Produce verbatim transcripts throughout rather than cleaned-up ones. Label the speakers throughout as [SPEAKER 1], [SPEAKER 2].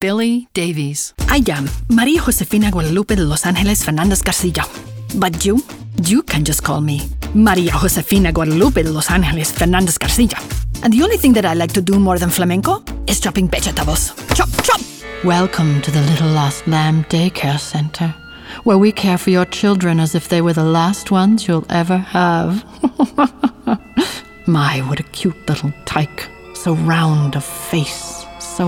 [SPEAKER 1] Billy Davies.
[SPEAKER 2] I am Maria Josefina Guadalupe de Los Angeles Fernandez Garcia. But you, you can just call me Maria Josefina Guadalupe de Los Angeles Fernandez Garcia. And the only thing that I like to do more than flamenco is chopping vegetables. Chop, chop!
[SPEAKER 1] Welcome to the Little Lost Lamb Daycare Center, where we care for your children as if they were the last ones you'll ever have. My, what a cute little tyke. So round of face, so...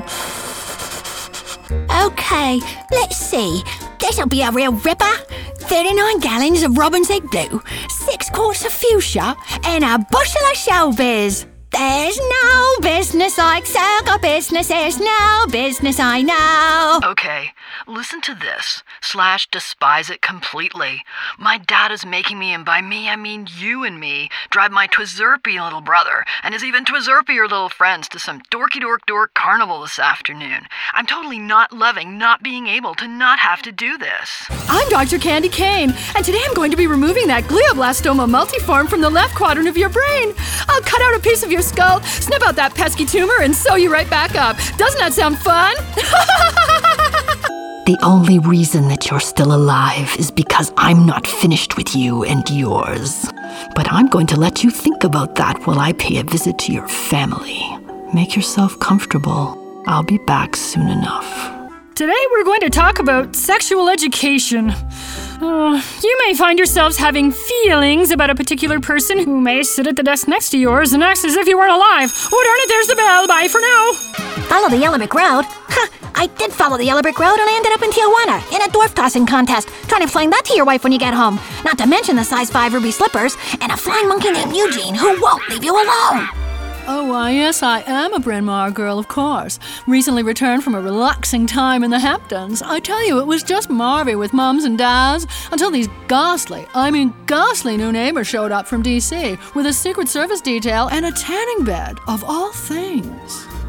[SPEAKER 3] Okay, let's see. This'll be a real ripper. thirty-nine gallons of Robin's Egg Blue, six quarts of fuchsia, and a bushel of showbiz. There's no business like circle business. There's no business I know.
[SPEAKER 1] Okay, listen to this, slash despise it completely. My dad is making me, and by me I mean you and me, drive my twizzerpy little brother and his even twizzerpier little friends to some dorky dork dork carnival this afternoon. I'm totally not loving not being able to not have to do this.
[SPEAKER 4] I'm Doctor Candy Kane, and today I'm going to be removing that glioblastoma multiforme from the left quadrant of your brain. I'll cut out a piece of your skull, snip out that pesky tumor, and sew you right back up. Doesn't that sound fun?
[SPEAKER 2] The only reason that you're still alive is because I'm not finished with you and yours. But I'm going to let you think about that while I pay a visit to your family. Make yourself comfortable. I'll be back soon enough.
[SPEAKER 4] Today we're going to talk about sexual education. Uh, you may find yourselves having feelings about a particular person who may sit at the desk next to yours and act as if you weren't alive. Oh, darn it, there's the bell. Bye for now.
[SPEAKER 3] Follow the yellow brick road? Huh, I did follow the yellow brick road and I ended up in Tijuana in a dwarf tossing contest. Try to explain that to your wife when you get home. Not to mention the size five ruby slippers and a flying monkey named Eugene who won't leave you alone.
[SPEAKER 4] Oh, why, yes, I am a Bryn Mawr girl, of course. Recently returned from a relaxing time in the Hamptons. I tell you, it was just marvy with mums and dads until these ghastly, I mean ghastly new neighbors showed up from D C with a Secret Service detail and a tanning bed, of all things.